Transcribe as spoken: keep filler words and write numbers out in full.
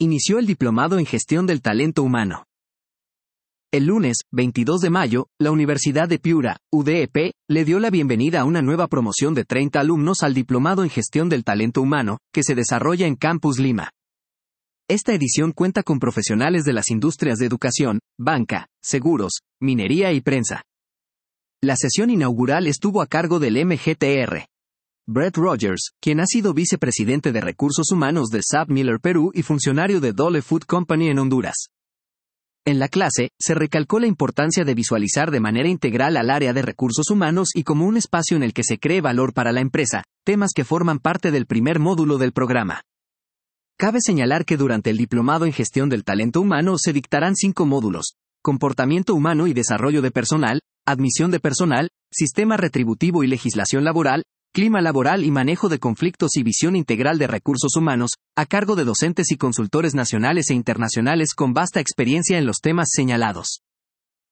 inició el Diplomado en Gestión del Talento Humano. El lunes, veintidós de mayo, la Universidad de Piura, U D E P, le dio la bienvenida a una nueva promoción de treinta alumnos al Diplomado en Gestión del Talento Humano, que se desarrolla en Campus Lima. Esta edición cuenta con profesionales de las industrias de educación, banca, seguros, minería y prensa. La sesión inaugural estuvo a cargo del M G T R. Brett Rogers, quien ha sido vicepresidente de Recursos Humanos de S A P Miller Perú y funcionario de Dole Food Company en Honduras. En la clase, se recalcó la importancia de visualizar de manera integral al área de recursos humanos y como un espacio en el que se cree valor para la empresa, temas que forman parte del primer módulo del programa. Cabe señalar que durante el Diplomado en Gestión del Talento Humano se dictarán cinco módulos: comportamiento humano y desarrollo de personal, admisión de personal, sistema retributivo y legislación laboral, clima laboral y manejo de conflictos y visión integral de recursos humanos, a cargo de docentes y consultores nacionales e internacionales con vasta experiencia en los temas señalados.